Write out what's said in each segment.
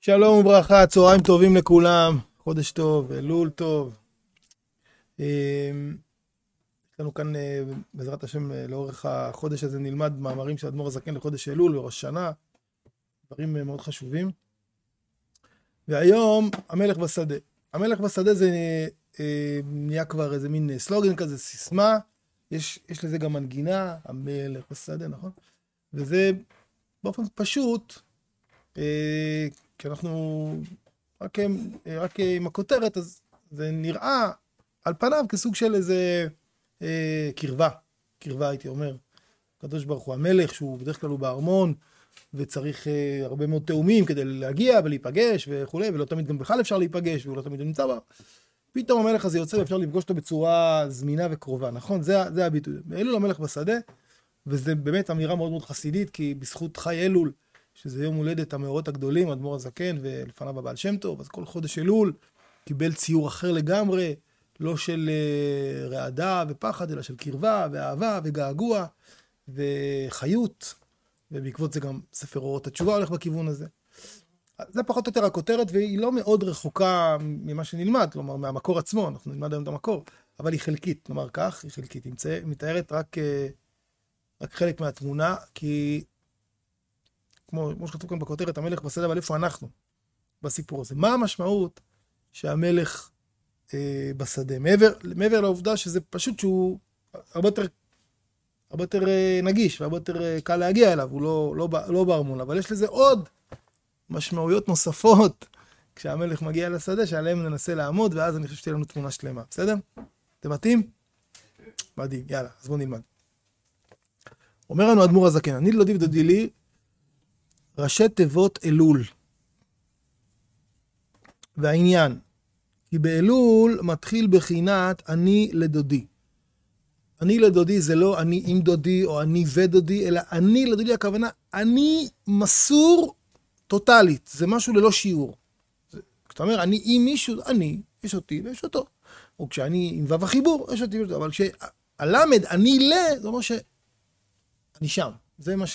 שלום וברכה, צהריים טובים לכולם, חודש טוב, אלול טוב. יש לנו כאן בעזרת השם לאורך החודש הזה נלמד מאמרים של אדמו"ר הזקן לחודש אלול וראש שנה, דברים מאוד חשובים. והיום המלך בשדה. המלך בשדה זה נהיה כבר איזה מין סלוגן כזה, סיסמה, יש לזה גם מנגינה, המלך בשדה, נכון? וזה באופן פשוט, כי אנחנו רק עם הכותרת, אז זה נראה על פניו כסוג של איזה קרבה הייתי אומר. הקדוש ברוך הוא המלך, שהוא בדרך כלל הוא בארמון, וצריך הרבה מאוד תאומים כדי להגיע ולהיפגש וכו', ולא תמיד גם בכלל אפשר להיפגש, והוא לא תמיד נמצא בה. פתאום המלך הזה יוצא ואפשר לפגוש אותו בצורה זמינה וקרובה, נכון? זה הביטוי. אלול המלך בשדה, וזה באמת אמירה מאוד מאוד חסידית, כי בזכות חי אלול, שזה יום הולדת המאורות הגדולים, אדמו"ר הזקן ולפניו הבעל שם טוב, אז כל חודש אלול קיבל ציור אחר לגמרי, לא של רעדה ופחד, אלא של קרבה ואהבה וגעגוע וחיות, ובעקבות זה גם ספר אורות התשובה הולך בכיוון הזה. זה פחות או יותר הכותרת, והיא לא מאוד רחוקה ממה שנלמד, כלומר מהמקור עצמו, אנחנו נלמד היום את המקור, אבל היא חלקית, נאמר כך, היא חלקית, היא מתארת רק חלק מהתמונה, כי כמו שכתוב כאן בכותרת, המלך בשדה, אבל איפה אנחנו בסיפור הזה? מה המשמעות שהמלך בשדה? מעבר לעובדה שזה פשוט שהוא הרבה יותר נגיש, והרבה יותר קל להגיע אליו, הוא לא בארמון, אבל יש לזה עוד משמעויות נוספות כשהמלך מגיע לשדה, שעליהם ננסה לעמוד, ואז אני חושב שתהיה לנו תמונה שלמה, בסדר? זה מתאים? מדהים, יאללה, אז בואו נלמד. אומר לנו אדמו"ר הזקן, אני לא דודי לי, ראשי תיבות אלול. והעניין, כי באלול מתחיל בחינת אני לדודי. אני לדודי זה לא אני עם דודי או אני ודודי, אלא אני לדודי הכוונה, אני מסור טוטלית. זה משהו ללא שיעור. כשאתה אומר אני עם מישהו, אני, יש אותי ויש אותו. או כשאני עם וו החיבור, יש אותי ויש אותו. אבל כשהלמד אני זה אומר שאני שם. זה מה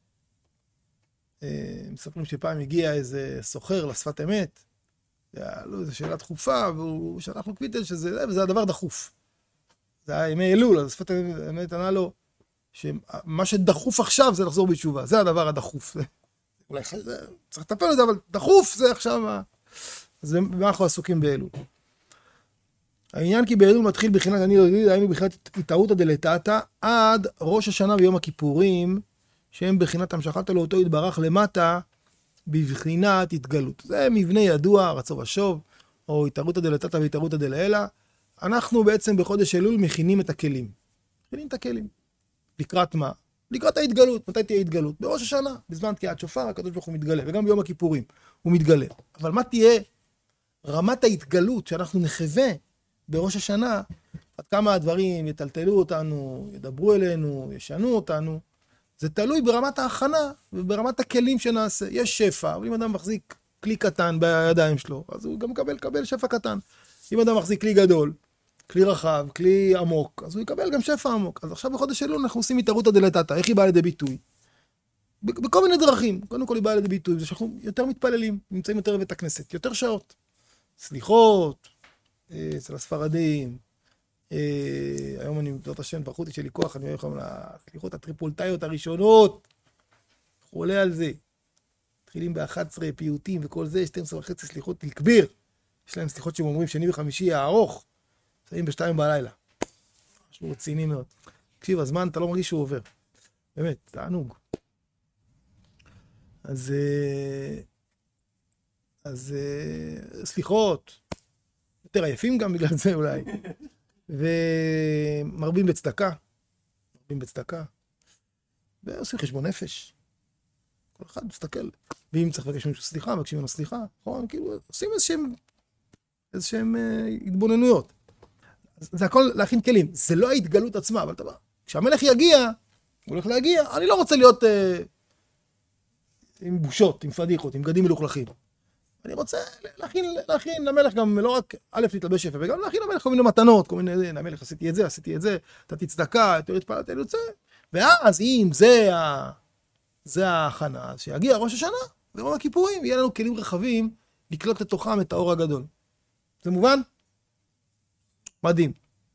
מספרים שפעם הגיע איזה סוחר לשפת אמת, זו שאלה דחופה, והוא שלח לו קוויטל וזה הדבר דחוף. זה היה ימי אלול, אז שפת אמת ענה לו, שמה שדחוף עכשיו זה לחזור בתשובה, זה הדבר הדחוף. אולי צריך לטפל לזה, אבל דחוף זה עכשיו, אז במה אנחנו עסוקים באלול. העניין כי באלול מתחיל בחינת אני לא יודע, היינו בחינת התערותא דלתתא, עד ראש השנה ויום הכיפורים, שהם בחינת המשכת לאותו יתברך למטה, בבחינת התגלות. זה מבנה ידוע, רצו ושוב, או התערותא דלתתא והתערותא דלעילא. אנחנו בעצם בחודש אלול מכינים את הכלים. מכינים את הכלים. לקראת מה? לקראת ההתגלות. מתי תהיה התגלות? בראש השנה, בזמן תקיעת שופר, הקדוש ברוך הוא מתגלה, וגם ביום הכיפורים הוא מתגלה. אבל מה תהיה רמת ההתגלות שאנחנו נחווה בראש השנה? עד כמה הדברים יטלטלו אותנו, ידברו אלינו, ישנו אותנו. זה תלוי ברמת ההכנה וברמת הכלים שנעשה. יש שפע, אבל אם אדם מחזיק כלי קטן בידיים שלו, אז הוא גם מקבל שפע קטן. אם אדם מחזיק כלי גדול, כלי רחב, כלי עמוק, אז הוא יקבל גם שפע עמוק. אז עכשיו בחודש אלול אנחנו עושים התערותא דלתתא. איך היא באה לידי ביטוי? בכל מיני דרכים. קודם כל היא באה לידי ביטוי, זה שאנחנו יותר מתפללים, נמצאים יותר בבית הכנסת, יותר שעות. סליחות, אצל הספרדים, היום אני בעזרת השם ברכות יש לי כוח, אני יכול לסליחות הטריפולטאיות הראשונות, חולה על זה, מתחילים ב-11 פיוטים וכל זה, 12.5 סליחות תקביר, יש להם סליחות שהם אומרים שני וחמישי הארוך, שמים ב-2 בלילה, משהו רציני מאוד. תקשיב, הזמן אתה לא מרגיש שהוא עובר, באמת, תענוג. אז סליחות, יותר עייפים גם בגלל זה אולי. ומרבים בצדקה, ועושים חשבון נפש. כל אחד מסתכל, ואם צריך לבקש מישהו סליחה, מבקשים ממנו סליחה, נכון? כאילו, עושים איזשהם התבוננויות. זה הכל להכין כלים, זה לא ההתגלות עצמה, אבל טוב, כשהמלך יגיע, הוא הולך להגיע, אני לא רוצה להיות עם בושות, עם פדיחות, עם בגדים מלוכלכים. אני רוצה להכין למלך גם לא רק א' להתלבש יפה, וגם להכין למלך כל מיני מתנות, כל מיני, למלך עשיתי את זה, נתתי צדקה, יותר התפללתי, אני רוצה. ואז אם זה ההכנה, אז שיגיע ראש השנה, ביום הכיפורים יהיה לנו כלים רחבים לקלוט לתוכם את האור הגדול. זה מובן? מדהים.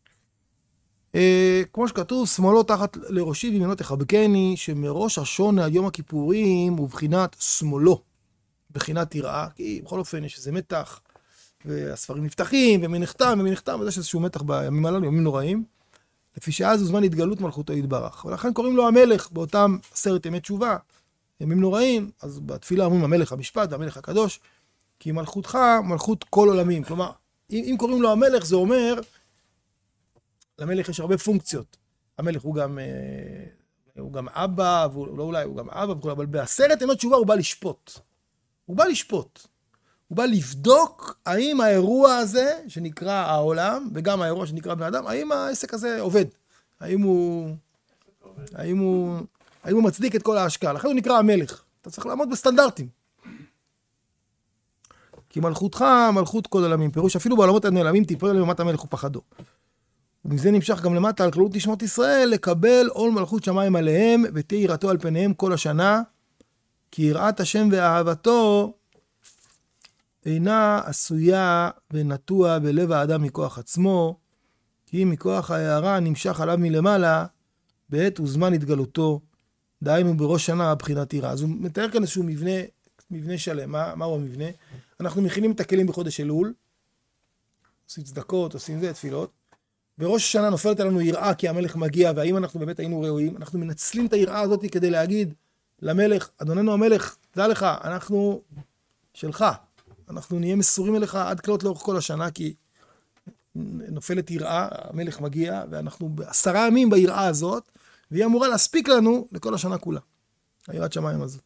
כמו שכתוב, שמאלו תחת לראשי וימינו תחבקני, שמראש השון על יום הכיפורים הוא בחינת שמאלו, בחינת יראה, כי בכל אופן יש איזה מתח, והספרים נפתחים, ומי נחתם, ויש איזשהו מתח בימים הללו, ימים נוראים, לפי שאז הוא זמן התגלות מלכותו יתברך. ולכן קוראים לו המלך באותם 10 ימי תשובה, ימים נוראים, אז בתפילה אומרים המלך המשפט והמלך הקדוש, כי מלכותך מלכות כל עולמים. כלומר, אם קוראים לו המלך, זה אומר, למלך יש הרבה פונקציות. המלך הוא גם אבא, לא אולי, הוא גם אבא, אבל ב10 ימי תשובה הוא בא לשפוט. הוא בא לשפוט. הוא בא לבדוק האם האירוע הזה, שנקרא העולם, וגם האירוע שנקרא בן אדם, האם העסק הזה עובד. האם הוא מצדיק את כל ההשקעה. לכן הוא נקרא המלך. אתה צריך לעמוד בסטנדרטים. כי מלכותך, מלכות כל עולמים. פירוש אפילו בעולמות הנעלמים תיפול למטת המלך ופחדו. ומזה נמשך גם למטה על כללות נשמות ישראל, לקבל עול מלכות שמיים עליהם, ותהיה יראתו על פניהם כל השנה, כי יראת השם ואהבתו אינה עשויה ונטוע בלב האדם מכוח עצמו, כי מכוח ההערה נמשך עליו מלמעלה, בעת וזמן התגלותו, דהיינו בראש שנה בחינת יראה. אז הוא מתאר כאן איזשהו מבנה שלם. מהו המבנה? אנחנו מכינים את הכלים בחודש אלול, עושים צדקות, עושים זה, תפילות. בראש השנה נופלת עלינו יראה כי המלך מגיע, והאם אנחנו באמת היינו ראויים, אנחנו מנצלים את היראה הזאת כדי להגיד למלך, אדוננו המלך, דע לך, אנחנו שלך, אנחנו נהיה מסורים אליך עד כלות לאורך כל השנה, כי נופלת יראה, המלך מגיע, ואנחנו ב10 ימים ביראה הזאת, והיא אמורה להספיק לנו לכל השנה כולה, היראת שמיים הזאת.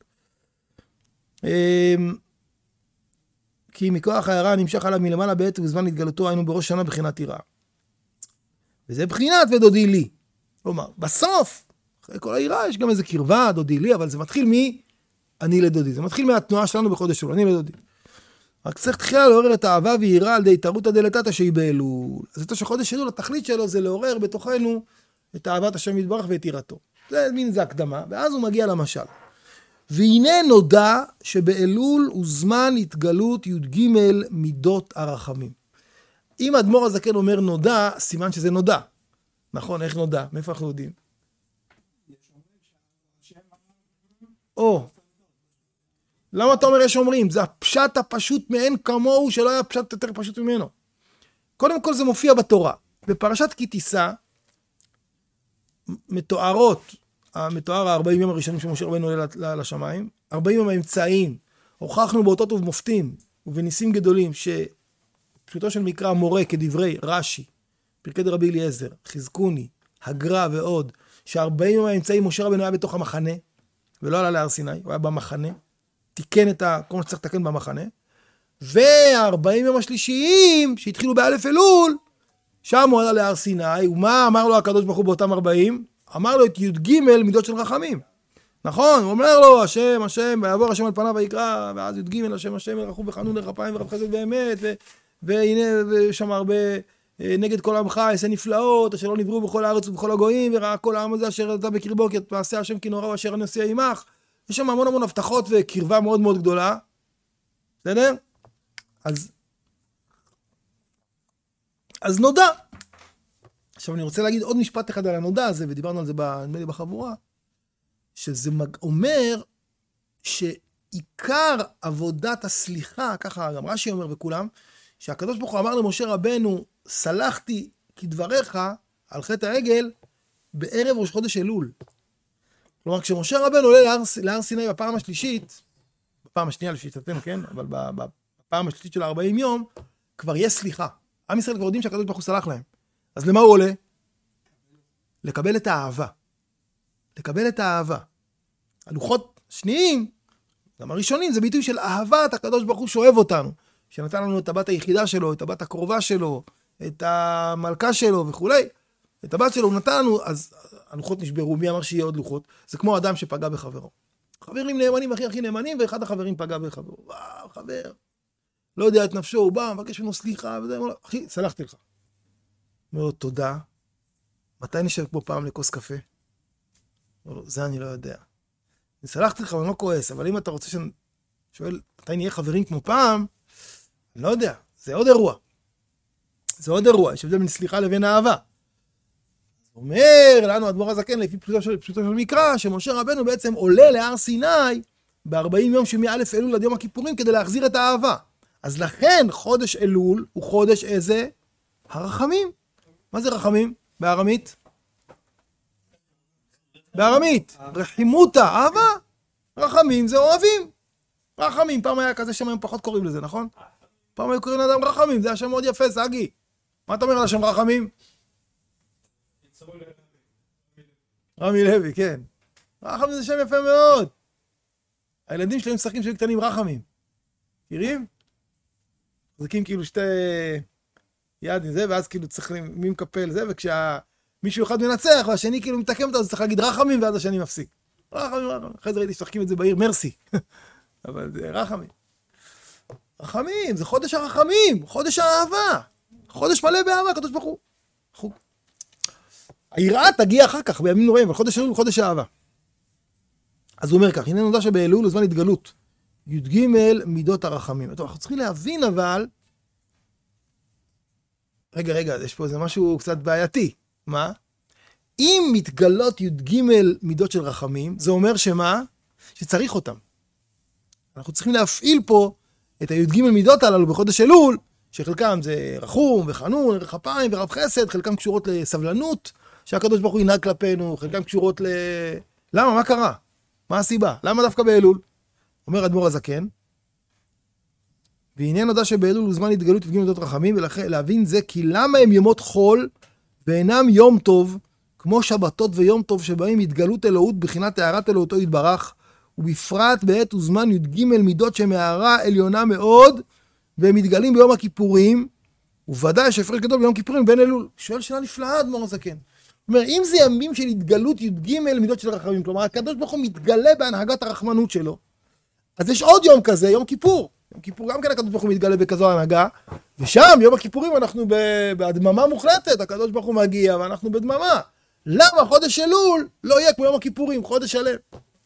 כי מכוח ההערה נמשך עליו מלמעלה בעת ובזמן התגלותו, היינו בראש שנה בחינת יראה. וזה בחינת ודודי לי. כלומר, בסוף, אחרי כל היראה, יש גם איזה קרבה, דודי לי, אבל זה מתחיל אני לדודי. זה מתחיל מהתנועה שלנו בחודש אלול, אני לדודי. רק צריך תחילה לעורר את האהבה ויראה על די תרותא דלתתא שהיא באלול. אז את חודש אלול, התכלית שלו זה לעורר בתוכנו את אהבת השם יתברך ואת יראתו. זה הקדמה, ואז הוא מגיע למשל. והנה נודע שבאלול הוא זמן התגלות י"ג מידות הרחמים. אם האדמו"ר הזקן אומר נודע, סימן שזה נודע. נכון, איך נודע? מאיפה אנחנו יודעים? למה אתה אומר יש אומרים? זה הפשט הפשוט מאין כמוהו, שלא היה פשט יותר פשוט ממנו. קודם כל זה מופיע בתורה. בפרשת כי תישא, מתואר 40 יום הראשונים שמשה רבנו עולה לשמיים, 40 יום האמצעיים, הוכחנו באותות ובמופתים ובניסים גדולים, שפשוטו של מקרא מורה כדברי רש"י, פרקי דרבי אליעזר, חזקוני, הגר"א ועוד, ש40 יום האמצעיים משה רבנו היה בתוך המחנה, ולא עלה להר סיני, הוא היה במחנה, תיקן את כל מה שצריך לתקן במחנה, וה40 יום השלישיים, שהתחילו באלף אלול, שם הוא עלה להר סיני, ומה אמר לו הקדוש ברוך הוא באותם 40? אמר לו את י"ג מידות של רחמים. נכון, הוא אומר לו, השם, ויעבור השם על פניו ויקרא, ואז י"ג, השם, רחום וחנון לרפיים ורב חסד באמת, והנה, ושם הרבה, נגד כל עמך, עשה נפלאות, אשר לא נבראו בכל הארץ ובכל הגויים, וראה כל העם הזה אשר אתה בקרבו, כי את מעשה השם כי נורא, אשר הנשיא עמך. יש שם המון הבטחות וקרבה מאוד מאוד גדולה. בסדר? אז נודע. עכשיו אני רוצה להגיד עוד משפט אחד על הנודע הזה, ודיברנו על זה בחבורה, שזה אומר שעיקר עבודת הסליחה, ככה גם רש"י אומר וכולם, שהקדוש ברוך הוא אמר למשה רבנו, סלחתי כדבריך על חטא העגל בערב ראש חודש אלול. כלומר, כשמשה רבנו עולה להר סיני בפעם השלישית, בפעם השנייה לשיטתנו, כן? אבל בפעם השלישית של 40 יום, כבר יש סליחה. עם ישראל כבר יודעים שהקדוש ברוך הוא סלח להם. אז למה הוא עולה? לקבל את האהבה. לקבל את האהבה. הלוחות שניים, גם הראשונים, זה ביטוי של אהבת הקדוש ברוך הוא שאוהב אותנו. שנתן לנו את הבת היחידה שלו, את הבת הקרובה שלו, את המלכה שלו וכו'. את הבת שלו הוא נתן לנו, אז הלוחות נשברו. מי אמר שיהיה עוד לוחות? זה כמו אדם שפגע בחברו. חברים נאמנים, הכי נאמנים, ואחד החברים פגע בחברו. וואו, חבר. לא יודע את נפשו, הוא בא, מבקש ממנו סליחה, וזה, אחי, סלחתי לך. אומר לו, תודה. מתי נשב פה פעם לכוס קפה? אומר לו, זה אני לא יודע. אני סלחתי לך, אבל אני לא כועס, אבל אם אתה רוצה שואל, מתי נהיה חברים כמו פעם? אני לא יודע, זה עוד אירוע. זה עוד אירוע, יש הבדל בין סליחה לבין אהבה. אומר לנו אדמו"ר הזקן, לפי פשוטו של מקרא, שמשה רבנו בעצם עולה להר סיני ב-40 יום שמא' אלול עד יום הכיפורים כדי להחזיר את האהבה. אז לכן חודש אלול הוא חודש איזה? הרחמים. מה זה רחמים? בארמית? בארמית. רחימותא, אהבה. רחמים זה אוהבים. רחמים, פעם היה כזה שם, היום פחות קוראים לזה, נכון? פעם היו קוראים לאדם רחמים, זה היה שם מאוד יפה, סגי. מה אתה אומר על השם רחמים? רמי לוי, כן. רחמים זה שם יפה מאוד. הילדים שלהם משחקים שהיו קטנים רחמים. מכירים? מחזיקים כאילו שתי יד עם זה, ואז כאילו צריכים מי מקפל זה, וכשמישהו אחד מנצח והשני כאילו מתקם אותו, אז צריך להגיד רחמים, ואז השני מפסיק. רחמים. אחרי זה ראיתי ששחקים את זה בעיר מרסי. אבל זה רחמים. רחמים, זה חודש הרחמים, חודש האהבה. חודש מלא באהבה, הקדוש ברוך הוא. היראה תגיע אחר כך, בימים נוראים, אבל חודש אלול הוא חודש האהבה. אז הוא אומר כך, הנה נודע שבאלול הוא זמן התגלות. י"ג מידות הרחמים. טוב, אנחנו צריכים להבין אבל... רגע, יש פה איזה משהו קצת בעייתי. מה? אם מתגלות י"ג מידות של רחמים, זה אומר שמה? שצריך אותם. אנחנו צריכים להפעיל פה את הי"ג מידות הללו בחודש אלול, שחלקם זה רחום וחנון, ערך אפיים ורב חסד, חלקם קשורות לסבלנות, שהקדוש ברוך הוא ינהג כלפינו, חלקם קשורות למה? מה קרה? מה הסיבה? למה דווקא באלול? אומר אדמו"ר הזקן, והנה נודע שבאלול הוא זמן התגלות י"ג מידות רחמים, ולהבין זה כי למה הם ימות חול ואינם יום טוב, כמו שבתות ויום טוב שבהם התגלות אלוהות בחינת הערת אלוהותו יתברך, ובפרט בעת וזמן י"ג מידות שמערה עליונה מאוד, והם מתגלים ביום הכיפורים, וודאי שהפרש גדול ביום הכיפורים בין אלול. שואל שאלה נפלאה אדמו"ר הזקן. אומר, אם זה ימים של התגלות י"ג מידות של רחמים, כלומר הקדוש ברוך הוא מתגלה בהנהגת הרחמנות שלו, אז יש עוד יום כזה, יום כיפור. יום כיפור גם כן הקדוש ברוך הוא מתגלה בכזו הנהגה, ושם יום הכיפורים אנחנו בהדממה מוחלטת, הקדוש ברוך הוא מגיע ואנחנו בדממה. למה חודש אלול לא יהיה כמו יום הכיפורים, חודש שלם?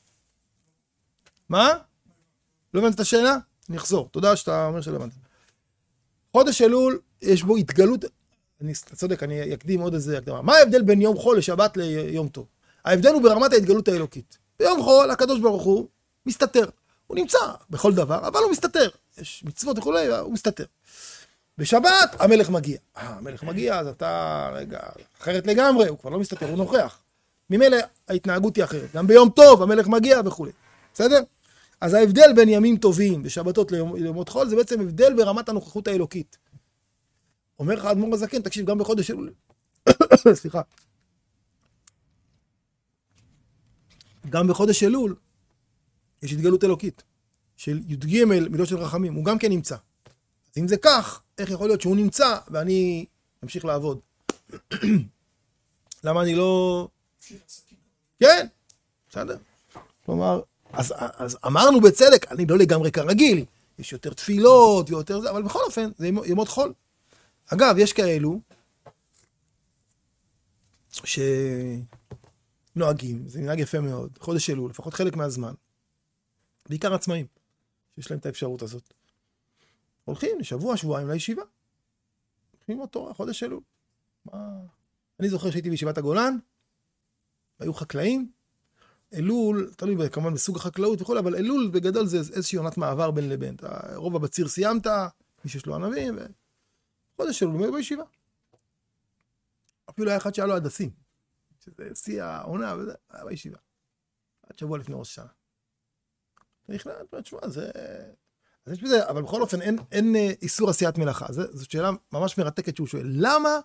מה? לא הבנת את השאלה? אני אחזור, תודה שאתה אומר שלא הבנת. חודש אלול יש בו התגלות, אני צודק, אני אקדים עוד איזה הקדמה. מה ההבדל בין יום חול לשבת ליום טוב? ההבדל הוא ברמת ההתגלות האלוקית. ביום חול הקדוש ברוך הוא מסתתר. הוא נמצא בכל דבר, אבל הוא מסתתר. יש מצוות וכולי, הוא מסתתר. בשבת המלך מגיע. המלך מגיע, אז אתה, רגע, אחרת לגמרי, הוא כבר לא מסתתר, הוא נוכח. ממילא ההתנהגות היא אחרת. גם ביום טוב המלך מגיע וכולי. בסדר? אז ההבדל בין ימים טובים ושבתות לימות חול, זה בעצם הבדל ברמת הנוכחות האלוקית. אומר לך אדמו"ר הזקן, תקשיב, גם בחודש אלול. סליחה. גם בחודש אלול, יש התגלות אלוקית, של י"ג מידות של רחמים, הוא גם כן נמצא. אז אם זה כך, איך יכול להיות שהוא נמצא, ואני אמשיך לעבוד? למה אני לא... כן, בסדר. כלומר, אז אמרנו בצדק, אני לא לגמרי כרגיל, יש יותר תפילות ויותר זה, אבל בכל אופן, זה ימות חול. אגב, יש כאלו שנוהגים, זה מנהג יפה מאוד, חודש אלול, לפחות חלק מהזמן, בעיקר עצמאים, שיש להם את האפשרות הזאת. הולכים לשבוע, שבועיים לישיבה. הולכים אותו, חודש אלול. אני זוכר שהייתי בישיבת הגולן, והיו חקלאים, אלול, תלוי כמובן בסוג החקלאות וכו', אבל אלול בגדול זה איזושהי עונת מעבר בין לבין. רוב הבציר סיימת, מי שיש לו ענבים, וחודש אלול הוא בישיבה. אפילו היה אחד שהיה לו הדסים, שזה שיא העונה, וזה היה בישיבה. עד שבוע לפני ראש השנה. נכנס, תשמע, זה... אז יש בזה, אבל בכל אופן אין איסור עשיית מלאכה. זאת שאלה ממש מרתקת שהוא שואל, למה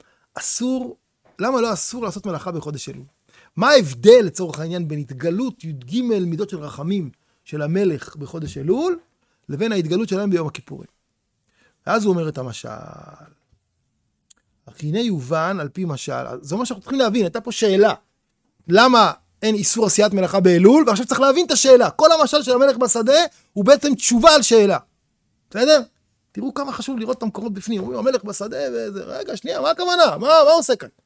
לא אסור לעשות מלאכה בחודש אלול? מה ההבדל לצורך העניין בין התגלות י"ג מידות של רחמים של המלך בחודש אלול, לבין ההתגלות שלהם ביום הכיפורים? ואז הוא אומר את המשל. אך הנה יובן על פי משל, זה מה שאנחנו צריכים להבין, הייתה פה שאלה. למה אין איסור עשיית מלאכה באלול? ועכשיו צריך להבין את השאלה. כל המשל של המלך בשדה הוא בעצם תשובה על שאלה. בסדר? תראו כמה חשוב לראות את המקורות בפנים. הוא אומר, המלך בשדה וזה, רגע, שנייה, מה הכוונה? מה עושה כאן?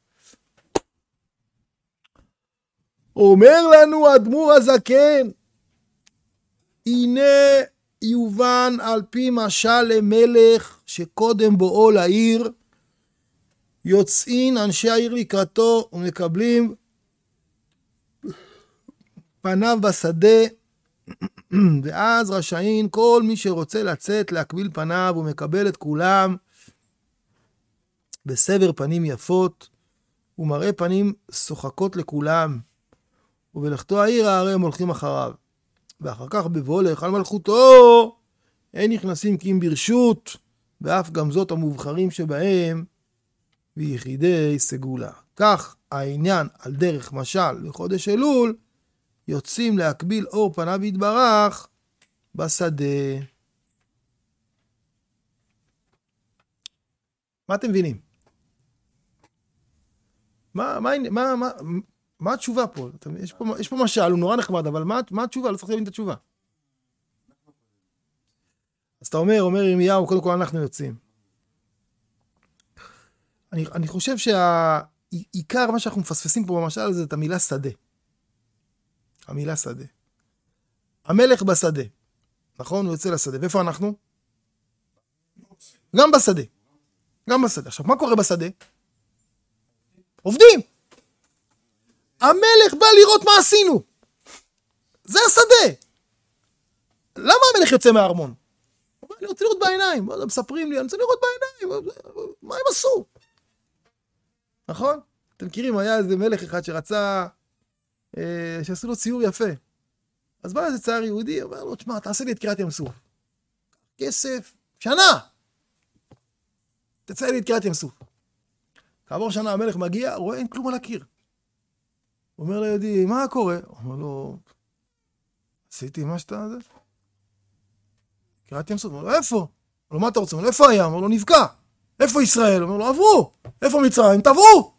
אומר לנו אדמו"ר הזקן, הנה מובן על פי משל למלך שקודם בואו לעיר, יוצאים אנשי העיר לקראתו ומקבלים פניו בשדה, ואז רשאין כל מי שרוצה לצאת להקביל פניו ומקבל את כולם בסבר פנים יפות ומראה פנים שוחקות לכולם, ובלכתו העיר הרי הם הולכים אחריו, ואחר כך בבוא להיכל מלכותו אין נכנסים כי אם ברשות, ואף גם זאת המובחרים שבהם ויחידי סגולה. כך העניין על דרך משל בחודש אלול, יוצאים להקביל אור פניו יתברך בשדה. מה אתם מבינים? מה התשובה פה? יש פה משל, הוא נורא נחמד, אבל מה התשובה? לא צריך להבין את התשובה. אז אתה אומר ירמיהו, קודם כל אנחנו יוצאים. אני חושב שהעיקר מה שאנחנו מפספסים פה במשל הזה, את המילה שדה. המילה שדה. המלך בשדה. נכון? הוא יוצא לשדה. ואיפה אנחנו? גם בשדה. גם בשדה. עכשיו, מה קורה בשדה? עובדים. המלך בא לראות מה עשינו. זה השדה. למה המלך יוצא מהארמון? אני רוצה לראות בעיניים. מספרים לי, אני רוצה לראות בעיניים. מה הם עשו? נכון? אתם מכירים, היה איזה מלך אחד שרצה, שעשו לו ציור יפה. אז בא איזה צייר יהודי, אומר לו, תשמע, תעשה לי את קריאת ים סוף. כסף, שנה. תצא לי את קריאת ים סוף. כעבור שנה המלך מגיע, רואה אין כלום על הקיר. הוא אומר ליהודי, מה קורה? הוא אומר לו, עשיתי מה שאתה זה? קריאת ים סוף. הוא אומר לו, איפה? הוא אומר לו, מה אתה רוצה? הוא אומר לו, איפה היה? הוא אומר לו, נפגע. איפה ישראל? הוא אומר לו, עברו. איפה מצרים? תעברו.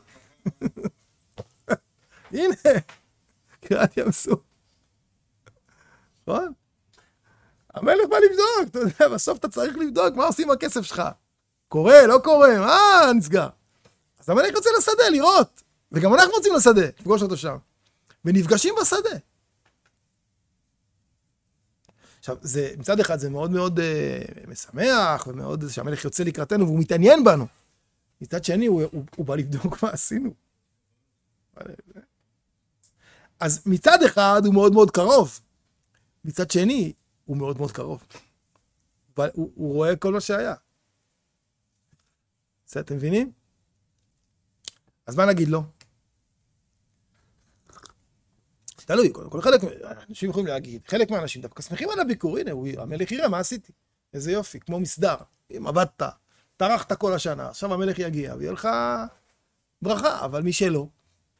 הנה, קריאת ים סוף. נכון? המלך בא לבדוק, אתה יודע, בסוף אתה צריך לבדוק מה עושים הכסף שלך. קורה, לא קורה, מה נסגר? אז המלך יוצא לשדה, לראות. וגם אנחנו רוצים לשדה, לפגוש אותו שם. ונפגשים בשדה. עכשיו, מצד אחד זה מאוד מאוד משמח, ומאוד שהמלך יוצא לקראתנו, והוא מתעניין בנו. מצד שני, הוא בא לבדוק מה עשינו. אז מצד אחד הוא מאוד מאוד קרוב. מצד שני, הוא מאוד מאוד קרוב. הוא רואה כל מה שהיה. זה אתם מבינים? אז מה נגיד לו? תלוי, כל חלק, אנשים יכולים להגיד, חלק מהאנשים דווקא שמחים על הביקור, הנה, המלך יראה מה עשיתי. איזה יופי, כמו מסדר. אם עבדת, טרחת כל השנה, עכשיו המלך יגיע, ויהיה לך ברכה, אבל מי שלא.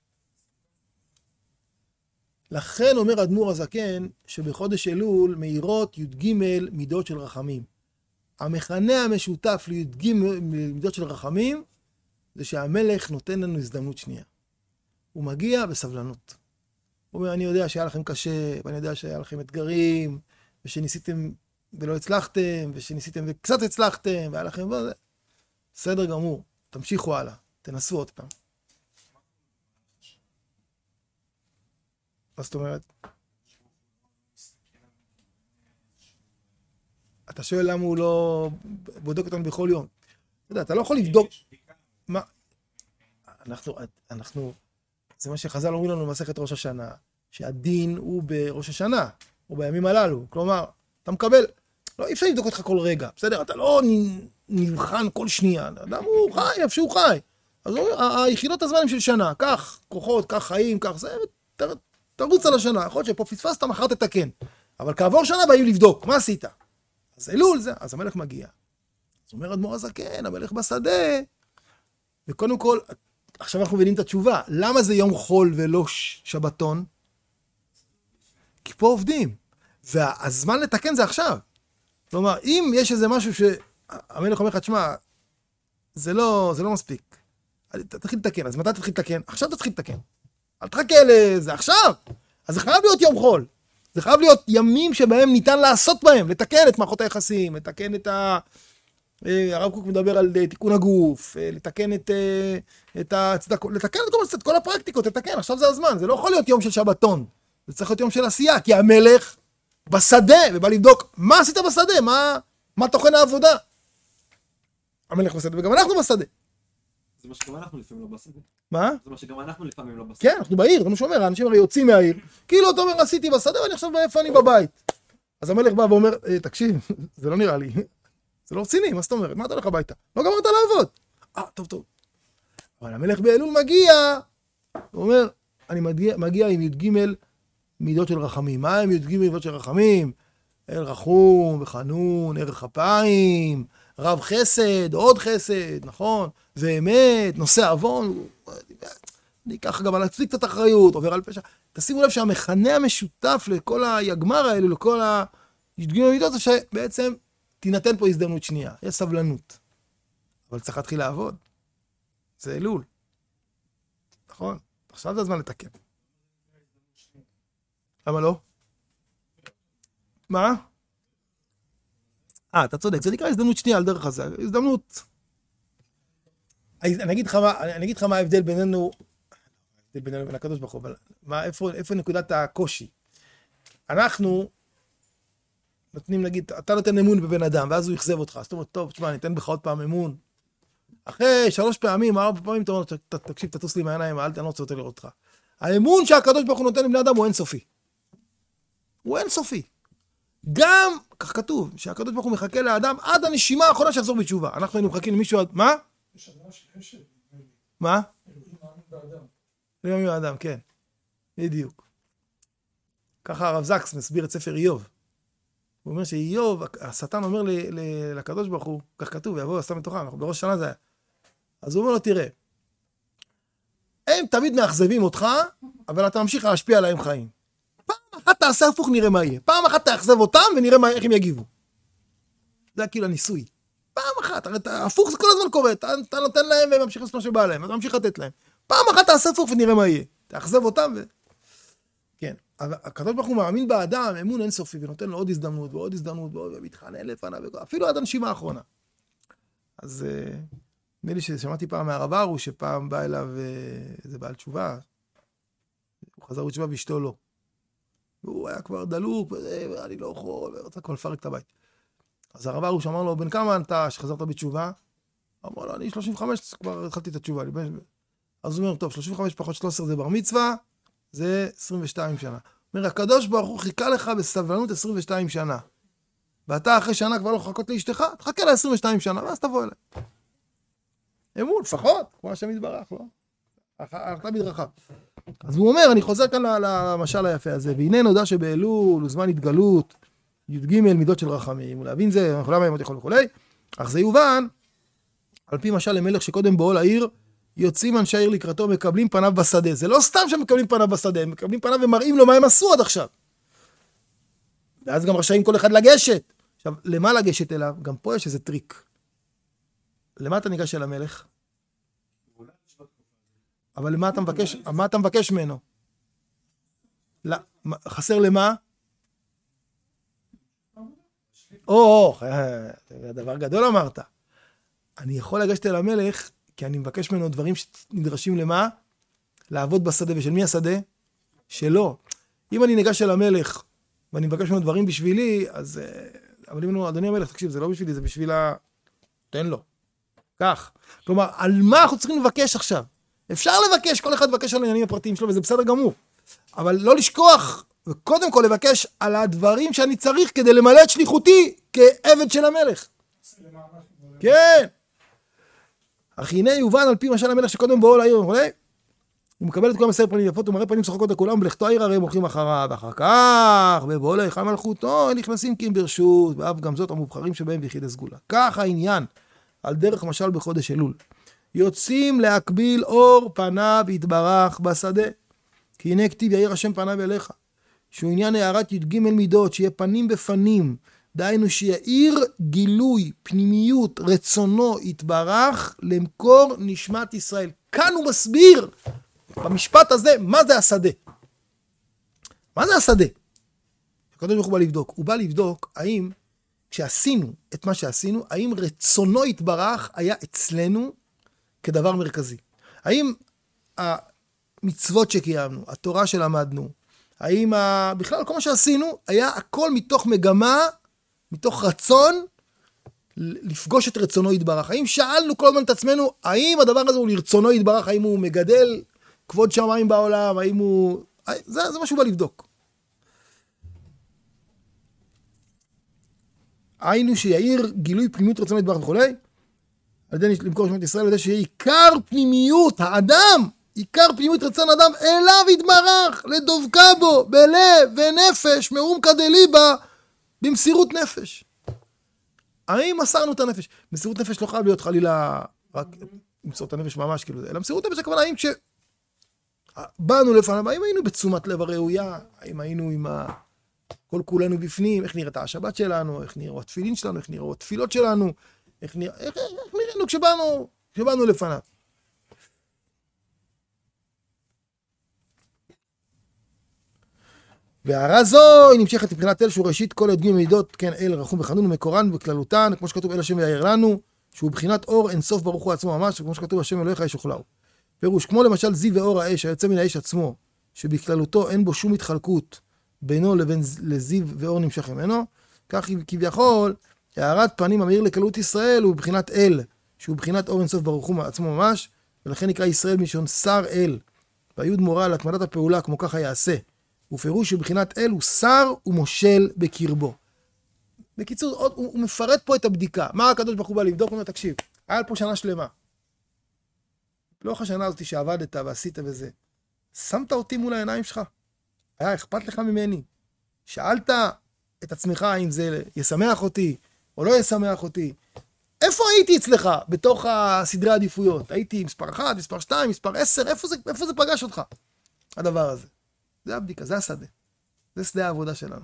לכן אומר אדמו"ר הזקן, שבחודש אלול מאירות י"ג מידות של רחמים. המכנה המשותף לי"ג מידות של רחמים, זה שהמלך נותן לנו הזדמנות שנייה. הוא מגיע בסבלנות. הוא אומר, אני יודע שהיה לכם קשה, ואני יודע שהיה לכם אתגרים, ושניסיתם ולא הצלחתם, ושניסיתם וקצת הצלחתם, והיה לכם... בסדר גמור, תמשיכו הלאה, תנסו עוד פעם. מה זאת אומרת? אתה שואל למה הוא לא בודק אותנו בכל יום. אתה יודע, אתה לא יכול לבדוק... מה? אנחנו... זה מה שחז"ל אומרים לנו במסכת ראש השנה, שהדין הוא בראש השנה, או בימים הללו. כלומר, אתה מקבל... לא, אי אפשר לבדוק אותך כל רגע, בסדר? אתה לא נבחן כל שנייה. אדם הוא חי, איפה שהוא חי. אז היחידות הזמנים של שנה, כך כוחות, כך חיים, כך זה... תרוץ על השנה, יכול להיות שפה פספסת, מחר תתקן. אבל כעבור שנה באים לבדוק, מה עשית? אז אלול זה, אז המלך מגיע. אז אומר אדמו"ר הזקן, המלך בשדה. וקודם כל, עכשיו אנחנו מבינים את התשובה. למה זה יום חול ולא שבתון? כי פה עובדים. והזמן לתקן זה עכשיו. כלומר, אם יש איזה משהו שהמלך אומר לך, תשמע, זה לא מספיק. תתחיל לתקן. אז מתי תתחיל לתקן? עכשיו תתחיל לתקן. אל תחכה לזה עכשיו. אז זה חייב להיות יום חול. זה חייב להיות ימים שבהם ניתן לעשות בהם, לתקן את מערכות היחסים, לתקן את הרב קוק מדבר על תיקון הגוף, לתקן את הצדקות, לתקן את כל הפרקטיקות, לתקן, עכשיו זה הזמן. זה לא יכול להיות יום של שבתון. זה צריך להיות יום של עשייה, כי המלך בשדה, ובא לבדוק מה עשית בשדה, מה תוכן העבודה. המלך בשדה, וגם אנחנו בשדה. זה מה שגם אנחנו לפעמים לא בשדה. מה? זה מה שגם אנחנו לפעמים לא בשדה. כן, אנחנו בעיר, זה מה שאומר, האנשים הרי יוצאים מהעיר, כאילו אתה אומר, עשיתי בשדה, ואני עכשיו איפה אני בבית. אז המלך בא ואומר, תקשיב, זה לא נראה לי, זה לא רציני, מה זאת אומרת? מה אתה הולך הביתה? לא גמרת לעבוד. טוב. אבל המלך באלול מגיע, הוא אומר, אני מגיע עם י"ג מידות של רחמים. מה הם י"ג מידות של רחמים? אל רחום וחנון, ערך אפיים, רב חסד, עוד חסד, נכון? ואמת, נושא עוון. אני ככה גם על עצמי קצת אחריות, עובר על פשע. תשימו לב שהמכנה המשותף לכל היגמר האלו, לכל הי"ג מידות, זה שבעצם תינתן פה הזדמנות שנייה. יש סבלנות. אבל צריך להתחיל לעבוד. זה אלול. נכון? עכשיו זה הזמן לתקן. למה לא? מה? אתה צודק, זה נקרא הזדמנות שנייה על דרך הזה. הזדמנות. אני אגיד לך מה ההבדל בינינו, לבין הקדוש ברוך הוא, אבל איפה נקודת הקושי? אנחנו נותנים, נגיד, אתה נותן אמון בבן אדם, ואז הוא יחזב אותך. אז אתה אומר, טוב, תשמע, אני אתן בך עוד פעם אמון. אחרי 3 פעמים, 4 פעמים, אתה אומר, תקשיב, תטוס לי מהעיניים, אני לא רוצה יותר לראות אותך. האמון שהקדוש ברוך הוא נותן לבני אדם הוא אינסופי. הוא אינסופי. גם, כך כתוב, שהקדוש ברוך הוא מחכה לאדם עד הנשימה האחרונה שיחזור בתשובה. אנחנו היינו מחכים למישהו עד... מה? יש אדמה של חשב. מה? אלוהים מאמין באדם. לא מאמין באדם, כן. בדיוק. ככה הרב זקס מסביר את ספר איוב. הוא אומר שאיוב, השטן אומר לקדוש ברוך הוא, כך כתוב, ויבוא עשה מתוכם, אנחנו בראש שנה זה היה. אז הוא אומר לו, תראה, הם תמיד מאכזבים אותך, אבל אתה ממשיך להשפיע עליהם חיים. פעם אחת תעשה הפוך, נראה מה יהיה. פעם אחת תאכזב אותם, ונראה איך הם יגיבו. זה היה כאילו הניסוי. פעם אחת, הרי הפוך זה כל הזמן קורה, אתה נותן להם והם ממשיך לעשות מה שבא להם, אתה ממשיך לתת להם. פעם אחת תעשה הפוך ונראה מה יהיה. תאכזב אותם כן. אבל הקדוש ברוך הוא מאמין באדם, אמון אינסופי, ונותן לו עוד הזדמנות ועוד הזדמנות, ומתחנן לפניו, אפילו עד הנשימה האחרונה. אז נראה לי ששמעתי פעם מהרב ארוש, שפעם בא אליו איזה בעל תשובה, הוא חזר בתשובה ואשתו לא. והוא היה כבר דלוק, אני לא יכול, ורצה כבר לפרק את הבית. אז הרב ארוש אמר לו, בן כמה אתה שחזרת בתשובה? אמר לו, אני 35, כבר התחלתי את התשובה. אז הוא אומר, טוב, 35 פחות 13 זה בר מצווה, זה 22 שנה. אומר, הקדוש ברוך הוא חיכה לך בסבלנות 22 שנה. ואתה אחרי שנה כבר לא חכות לאשתך, תחכה לה 22 שנה, ואז תבוא אליי. אמון, לפחות, כמו השם יתברך, לא? אתה מדרכיו. אז הוא אומר, אני חוזר כאן למשל היפה הזה, והנה נודע שבאלול הוא זמן התגלות, י"ג מידות של רחמים, ולהבין זה, אנחנו למה ימות יכול וכולי, אך זה יובן, על פי משל למלך שקודם באו לעיר, יוצאים אנשי העיר לקראתו, מקבלים פניו בשדה. זה לא סתם שהם מקבלים פניו בשדה, הם מקבלים פניו ומראים לו מה הם עשו עד עכשיו. ואז גם רשאים כל אחד לגשת. עכשיו, למה לגשת אליו? גם פה יש איזה טריק. למה אתה ניגש אל המלך? אבל למה אתה מבקש? מה אתה מבקש ממנו? חסר למה? דבר גדול אמרת. אני יכול לגשת אל המלך, כי אני מבקש ממנו דברים שנדרשים למה? לעבוד בשדה. ושל מי השדה? שלו. אם אני ניגש אל המלך, ואני מבקש ממנו דברים בשבילי, אז... אבל אם הוא, אדוני המלך, תקשיב, זה לא בשבילי, זה בשביל תן לו. כך. כלומר, על מה אנחנו צריכים לבקש עכשיו? אפשר לבקש, כל אחד לבקש על העניינים הפרטיים שלו, וזה בסדר גמור. אבל לא לשכוח, וקודם כל לבקש על הדברים שאני צריך כדי למלא את שליחותי כעבד של המלך. כן. אך הנה יובן על פי משל המלך שקודם באו לעיר, הוא מקבל את כל מסעי פנים יפות, הוא מראה פנים שחוקות לכולם, ולכתו העיר הרי הם הולכים אחריו, ואחר כך, ובאו להיכל מלכותו, הם נכנסים כי הם ברשות, ואף גם זאת המובחרים שבהם ויחיד הסגולה. כך העניין, על דרך משל בחודש אלול. יוצאים להקביל אור פניו יתברך בשדה, כי הנה כתיב יאיר השם פניו אליך, שהוא עניין הערת י"ג מידות, שיהיה פנים בפנים, דהיינו שיעיר גילוי, פנימיות, רצונו יתברך למקור נשמת ישראל. כאן הוא מסביר במשפט הזה מה זה השדה. מה זה השדה? הקדוש ברוך הוא בא לבדוק. הוא בא לבדוק האם כשעשינו את מה שעשינו, האם רצונו יתברך היה אצלנו כדבר מרכזי. האם המצוות שקיימנו, התורה שלמדנו, האם בכלל כל מה שעשינו היה הכל מתוך מגמה, מתוך רצון לפגוש את רצונו יתברך. האם שאלנו כל הזמן את עצמנו, האם הדבר הזה הוא לרצונו יתברך, האם הוא מגדל כבוד שמיים בעולם, האם הוא... זה מה שהוא בא לבדוק. היינו שיעיר גילוי פנימיות רצונו יתברך וכו'. על ידי למכור שמות ישראל, על ידי שיהיה עיקר פנימיות האדם, עיקר פנימיות רצון האדם, אליו יתברך, לדבקה בו, בלב ונפש, מעומקא דליבא, במסירות נפש. האם מסרנו את הנפש? מסירות נפש לא חייב להיות חלילה רק למסור את הנפש ממש, כאילו זה, אלא מסירות נפש הכוונה, האם כשבאנו לפניו, האם היינו בתשומת לב הראויה, האם היינו עם כל כולנו בפנים, איך נראית השבת שלנו, איך נראו התפילין שלנו, איך נראו התפילות שלנו, איך נראינו כשבאנו לפניו. והערה זו היא נמשכת מבחינת אל שהוא ראשית כל הדגים מידות, כן, אל רחום וחנון ומקורן וכללותן, כמו שכתוב אל השם יאיר לנו, שהוא בחינת אור אין סוף ברוך הוא עצמו ממש, כמו שכתוב השם אלוהיך איש אוכלהו. פירוש, כמו למשל זיו ואור האש היוצא מן האש עצמו, שבכללותו אין בו שום התחלקות בינו לבין לזיו ואור נמשך ממנו, כך כביכול, הארת פנים המאיר לכללות ישראל הוא בחינת אל, שהוא בחינת אור אין סוף ברוך הוא עצמו ממש, ולכן נקרא ישראל מלשון שר אל, והיוד מורה על התמדת הפעולה כמו ככה יעשה. ופירוש שבחינת אל הוא שר ומושל בקרבו. בקיצור, הוא מפרט פה את הבדיקה. מה הקדוש ברוך הוא בא לבדוק? הוא אומר, תקשיב, היה פה שנה שלמה. לאורך השנה הזאת שעבדת ועשית וזה, שמת אותי מול העיניים שלך. היה אכפת לך ממני. שאלת את עצמך אם זה ישמח אותי או לא ישמח אותי. איפה הייתי אצלך בתוך הסדרי העדיפויות? הייתי מספר 1, מספר 2, מספר 10, איפה זה פגש אותך? הדבר הזה. זה הבדיקה, זה השדה. זה שדה העבודה שלנו.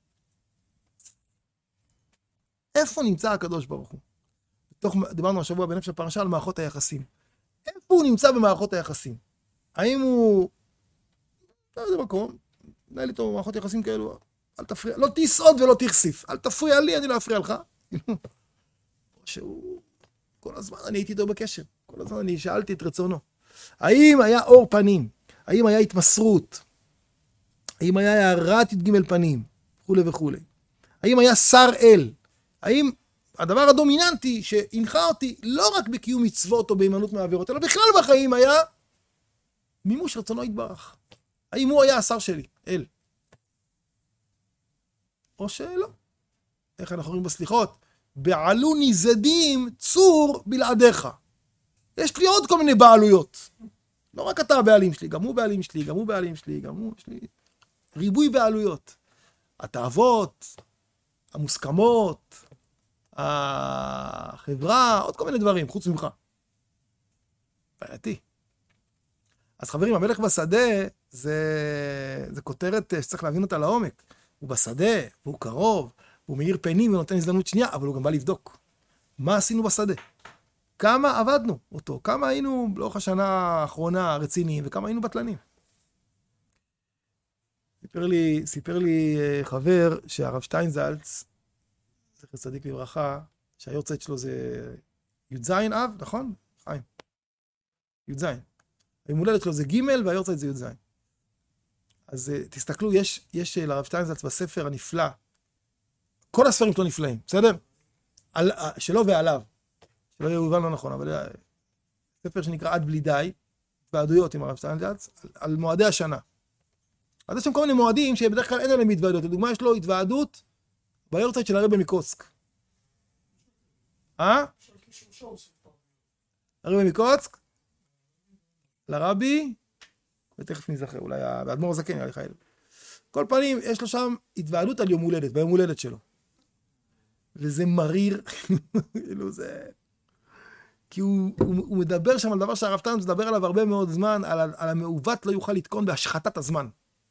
איפה נמצא הקדוש ברוך הוא? דיברנו השבוע בנפש הפרשה על מערכות היחסים. איפה הוא נמצא במערכות היחסים? האם הוא... לא איזה מקום, נהיה לי טוב במערכות יחסים כאלו, אל תפריע, לא תסעוד ולא תכסיף, אל תפריע לי, אני לא אפריע לך. שהוא... כל הזמן אני הייתי איתו בקשר, כל הזמן אני שאלתי את רצונו. האם היה אור פנים? האם היה התמסרות? האם היה הערת י"ג פנים? וכו' וכו'. האם היה שר אל? האם הדבר הדומיננטי שהנחה אותי לא רק בקיום מצוות או בהימנעות מעבירות, אלא בכלל בחיים היה מימוש רצונו יתברך. האם הוא היה השר שלי? אל. או שלא. איך אנחנו רואים בסליחות? בעלוני זדים צור בלעדיך. יש לי עוד כל מיני בעלויות. לא רק אתה הבעלים שלי, גם הוא בעלים שלי, גם הוא בעלים שלי, גם הוא יש לי... ריבוי בעלויות. התאוות, המוסכמות, החברה, עוד כל מיני דברים, חוץ ממך. בעייתי. אז חברים, המלך בשדה זה כותרת שצריך להבין אותה לעומק. הוא בשדה, והוא קרוב, הוא מאיר פנים ונותן הזדמנות שנייה, אבל הוא גם בא לבדוק. מה עשינו בשדה? כמה עבדנו אותו? כמה היינו לאורך השנה האחרונה רציניים, וכמה היינו בטלנים? סיפר לי חבר שהרב שטיינזלץ, זכר צדיק לברכה, שהיורצייט שלו זה י"ז אב, נכון? חיים. י"ז. היום הולדת שלו זה ג' והיורצייט זה י"ז. אז תסתכלו, יש לרב שטיינזלץ בספר הנפלא, כל הספרים שלו נפלאים, בסדר? שלו ועליו. שלא יובן לא נכון, אבל ספר שנקרא עד בלי די, התוועדויות עם הרב שטיינזלץ, על מועדי השנה. אז יש שם כל מיני מועדים שבדרך כלל אין עליהם התוועדות. לדוגמה, יש לו התוועדות ביורצייט של הרבי מקוצק. הרבי מקוצק? לרבי? ותכף נזכר, אולי האדמו"ר הזקן, יאללה חייל. כל פנים, יש לו שם התוועדות על יום הולדת, ביום הולדת שלו. וזה מריר, כאילו זה... כי הוא מדבר שם על דבר שהרב שטיינזלץ מדבר עליו הרבה מאוד זמן, על המעוות לא יוכל לתקון בהשחתת הזמן.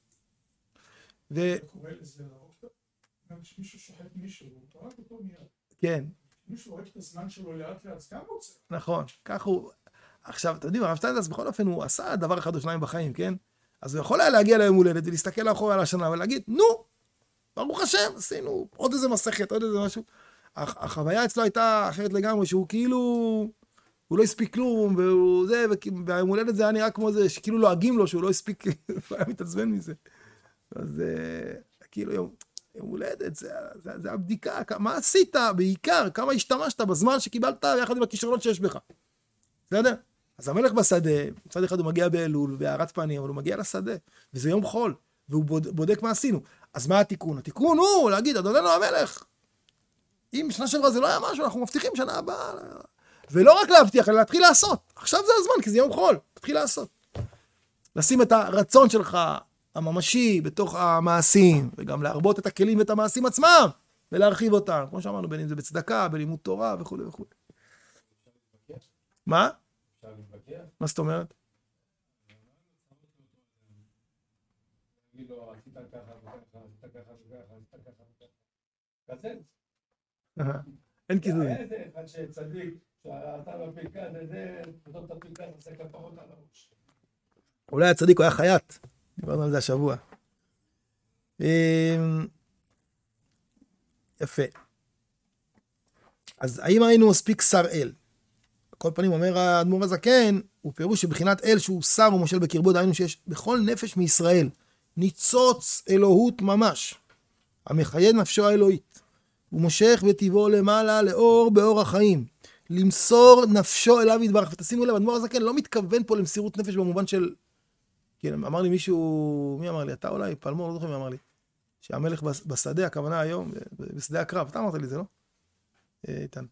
קורא לזה גם שמישהו שוחט מישהו, הוא רק אותו מיד. כן. מישהו רואה את הזמן שלו לאט לאט, גם רוצה. נכון, כך הוא... עכשיו, אתם יודעים, הרב שטיינזלץ בכל אופן הוא עשה דבר אחד או שניים בחיים, כן? אז הוא יכול היה להגיע ליום הולדת ולהסתכל לאחורי על השנה ולהגיד, נו, ברוך השם, עשינו עוד איזה מסכת, עוד איזה משהו. החוויה אצלו הייתה אחרת לגמרי, שהוא כאילו, הוא לא הספיק כלום, והוא זה, והיום הולדת זה היה נראה כמו זה, שכאילו לועגים לו, שהוא לא הספיק, הוא היה מתעצבן מזה. אז כאילו יום הולדת, זה הבדיקה, מה עשית בעיקר, כמה השתמשת בזמן שקיבלת יחד עם הכישרונות שיש בך. בסדר? אז המלך בשדה, מצד אחד הוא מגיע באלול, בהארת פנים, אבל הוא מגיע לשדה, וזה יום חול, והוא בודק מה עשינו. אז מה התיקון? התיקון הוא להגיד, אדוננו המלך, אם שנה שעברה זה לא היה משהו, אנחנו מבטיחים שנה הבאה. ולא רק להבטיח, אלא להתחיל לעשות. עכשיו זה הזמן, כי זה יום חול, תתחיל לעשות. לשים את הרצון שלך הממשי בתוך המעשים, וגם להרבות את הכלים ואת המעשים עצמם, ולהרחיב אותם, כמו שאמרנו, בין אם זה בצדקה, בלימוד תורה וכו' וכו'. מה? מה זאת אומרת? אין קיזוז. איזה אחד שצדיק, שאתה בפרקה, זה, פתאום את הפרקה, עושה כפרות על הראש. אולי הצדיק הוא היה חיית. דיברנו על זה השבוע. יפה. אז האם היינו מספיק שר אל? כל פנים אומר האדמו"ר הזקן, הוא פירוש שבחינת אל שהוא שר ומושל בקרבו, דהיינו שיש בכל נפש מישראל ניצוץ אלוהות ממש, המחיה נפשו האלוהית. הוא מושך בטבעו למעלה לאור באור החיים, למסור נפשו אליו יתברך. ותשימו לב, האדמו"ר הזקן לא מתכוון פה למסירות נפש במובן של, כן, אמר לי מישהו, מי אמר לי? אתה אולי, פלמור, לא זוכר מי אמר לי, שהמלך בשדה, הכוונה היום, בשדה הקרב, אתה אמרת לי זה, לא? איתן.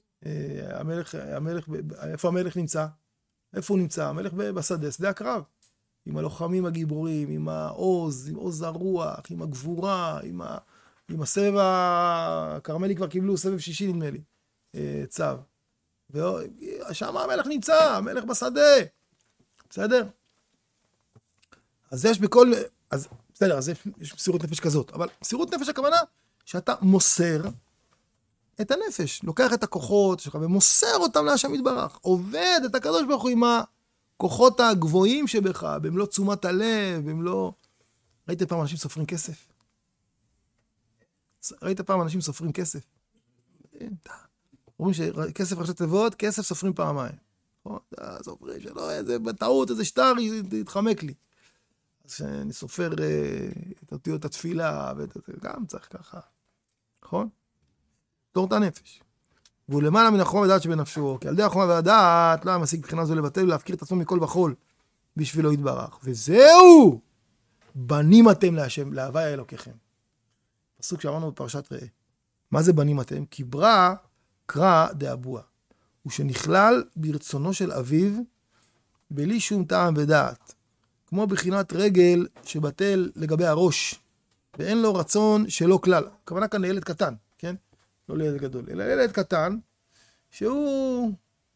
המלך, איפה המלך נמצא? איפה הוא נמצא? המלך בשדה, שדה הקרב. עם הלוחמים הגיבורים, עם העוז, עם עוז הרוח, עם הגבורה, עם הסבב הקרמלי כבר קיבלו, סבב שישי נדמה לי, צו. ושם המלך נמצא, המלך בשדה. בסדר? אז יש בכל, אז בסדר, אז יש מסירות נפש כזאת. אבל מסירות נפש הכוונה שאתה מוסר את הנפש, לוקח את הכוחות שלך ומוסר אותם להשם יתברך. עובד את הקדוש ברוך הוא עם הכוחות הגבוהים שבך, במלוא תשומת הלב, במלוא... ראיתם פעם אנשים סופרים כסף? ראית פעם אנשים סופרים כסף? אומרים שכסף ראשי תיבות, כסף סופרים פעמיים. סופרים שלא, איזה בטעות, איזה שטר, יתחמק לי. אז שאני סופר את אותיות התפילה, גם צריך ככה. נכון? תור את הנפש. והוא למעלה מן החוכמה והדעת שבנפשו, כי על ידי החוכמה והדעת לא היה משיג בחינה זו לבטל ולהפקיר את עצמו מכל וכל בשבילו יתברך. וזהו! בנים אתם להשם, להוויה אלוקיכם. פסוק שאמרנו בפרשת ראה. מה זה בנים אתם? כי ברא קרא דאבוה. הוא שנכלל ברצונו של אביו בלי שום טעם ודעת. כמו בחינת רגל שבטל לגבי הראש, ואין לו רצון שלא כלל. הכוונה כאן לילד קטן, כן? לא לילד גדול, אלא לילד קטן, שהוא...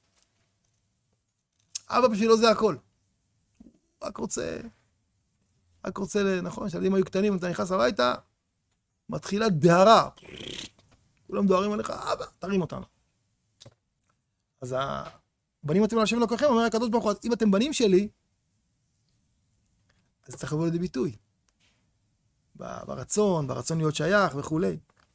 אבא בשבילו זה הכל. רק רוצה, נכון, שהילדים היו קטנים, אתה נכנס הביתה, מתחילה דהרה. כולם דוהרים עליך, אבא, תרים אותנו. אז הבנים אתם להשם אלוקיכם, אומר הקדוש ברוך הוא, אם אתם בנים שלי, אז צריך לבוא לידי ביטוי. ברצון להיות שייך וכולי.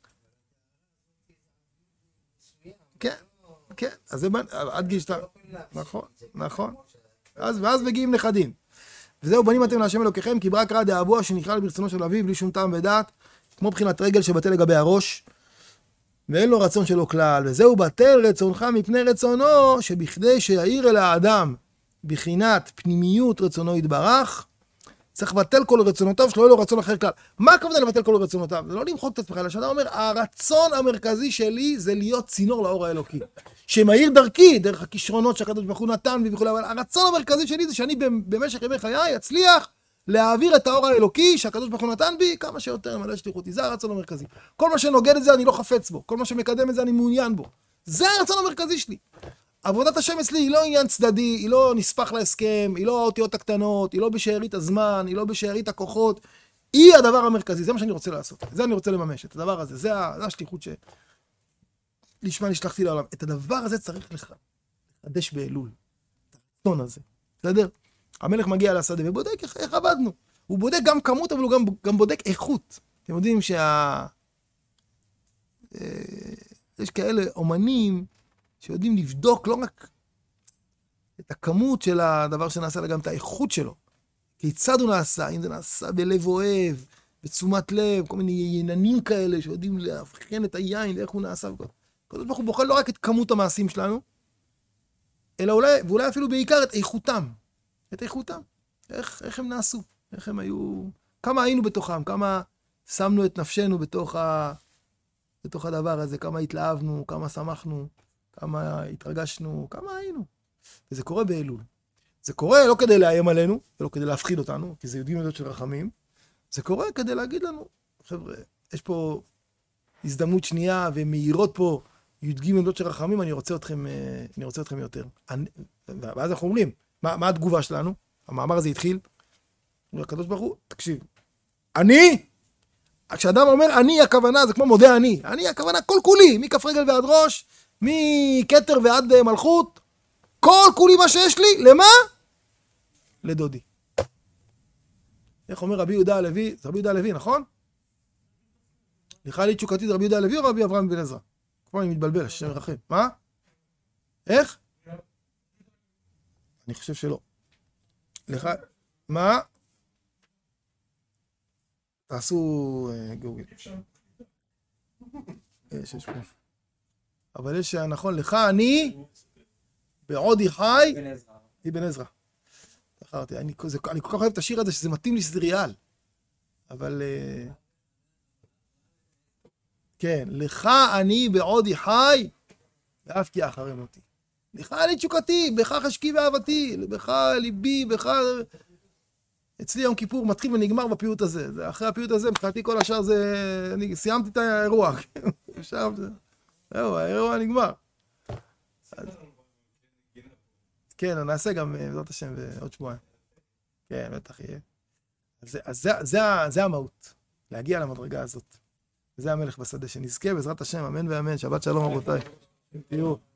כן, כן, אז זה עד גיל שאתה... נכון. ואז מגיעים נכדים. וזהו בנים אתם להשם אלוקיכם, כי ברא קרא דאבוה שנכלל ברצונו של אביו בלי שום טעם ודעת, כמו בחינת רגל שבטל לגבי הראש, ואין לו רצון שלו כלל, וזהו בטל רצונך מפני רצונו, שבכדי שיעיר אל האדם בחינת פנימיות רצונו יתברך, צריך לבטל כל רצונותיו שלא יהיה לו רצון אחר כלל. מה הכוונה לבטל כל רצונותיו? זה לא למחוק את עצמך, אלא שאתה אומר, הרצון המרכזי שלי זה להיות צינור לאור האלוקי. שמאיר דרכי, דרך הכישרונות שהקדוש ברוך הוא נתן לי וכו', אבל הרצון המרכזי שלי זה שאני במשך ימי חיי אצליח להעביר את האור האלוקי שהקדוש ברוך הוא נתן בי כמה שיותר מלא שליחותי. זה הרצון המרכזי. כל מה שנוגד את זה אני לא חפץ בו. כל מה שמקדם את זה אני מעוניין בו. זה הרצון המרכזי שלי. עבודת השם אצלי היא לא עניין צדדי, היא לא נספח להסכם, היא לא האותיות הקטנות, היא לא בשארית הזמן, היא לא בשארית הכוחות. היא הדבר המרכזי, זה מה שאני רוצה לעשות. זה אני רוצה לממש, את הדבר הזה. זה השליחות לשמה נשלחתי לעולם. את הדבר הזה צריך לחדש באלול. את הרצון הזה. בסדר? המלך מגיע לשדה ובודק איך עבדנו. הוא בודק גם כמות, אבל הוא גם בודק איכות. אתם יודעים יש כאלה אומנים שיודעים לבדוק לא רק את הכמות של הדבר שנעשה, אלא גם את האיכות שלו. כיצד הוא נעשה, אם זה נעשה בלב אוהב, בתשומת לב, כל מיני עיננים כאלה שיודעים להבחן את היין, איך הוא נעשה. הקדוש ברוך הוא בוחן לא רק את כמות המעשים שלנו, אלא ואולי אפילו בעיקר את איכותם. את איכותם. איך הם נעשו, איך הם היו, כמה היינו בתוכם, כמה שמנו את נפשנו בתוך הדבר הזה, כמה התלהבנו, כמה שמחנו, כמה התרגשנו, כמה היינו. וזה קורה באלול. זה קורה לא כדי לאיים עלינו, ולא כדי להפחיד אותנו, כי זה י"ג מידות של רחמים. זה קורה כדי להגיד לנו, חבר'ה, יש פה הזדמנות שנייה, ומאירות פה י"ג מידות של רחמים, אני רוצה אתכם יותר. ואז אנחנו אומרים, מה התגובה שלנו? המאמר הזה התחיל, הקדוש ברוך הוא, תקשיב, כשאדם אומר אני, הכוונה, זה כמו מודה אני הכוונה כל כולי, מכף רגל ועד ראש, מכתר ועד מלכות, כל כולי מה שיש לי, למה? לדודי. איך אומר רבי יהודה הלוי? זה רבי יהודה הלוי, נכון? לכאורה לי תשוקתי זה רבי יהודה הלוי או רבי אברהם בן עזרא? כבר אני מתבלבל, השם ירחם. מה? איך? אני חושב שלא. מה? תעשו גוגל. יש פה. אבל יש נכון, לך אני בעודי חי אבן עזרא. זכרתי, אני כל כך אוהב את השיר הזה שזה מתאים לי שזה ריאל. אבל כן, לך אני בעודי חי ואף כי אחרי מותי. לך אני תשוקתי, בך חשקי ואהבתי, בך ליבי, בך... אצלי יום כיפור מתחיל ונגמר בפיוט הזה. אחרי הפיוט הזה, מבחינתי כל השאר זה... אני סיימתי את האירוע. זהו, האירוע נגמר. כן, נעשה גם בעזרת השם בעוד שבועיים. כן, בטח יהיה. אז זה המהות, להגיע למדרגה הזאת. זה המלך בשדה, שנזכה בעזרת השם, אמן ואמן, שבת שלום רבותיי. תהיו.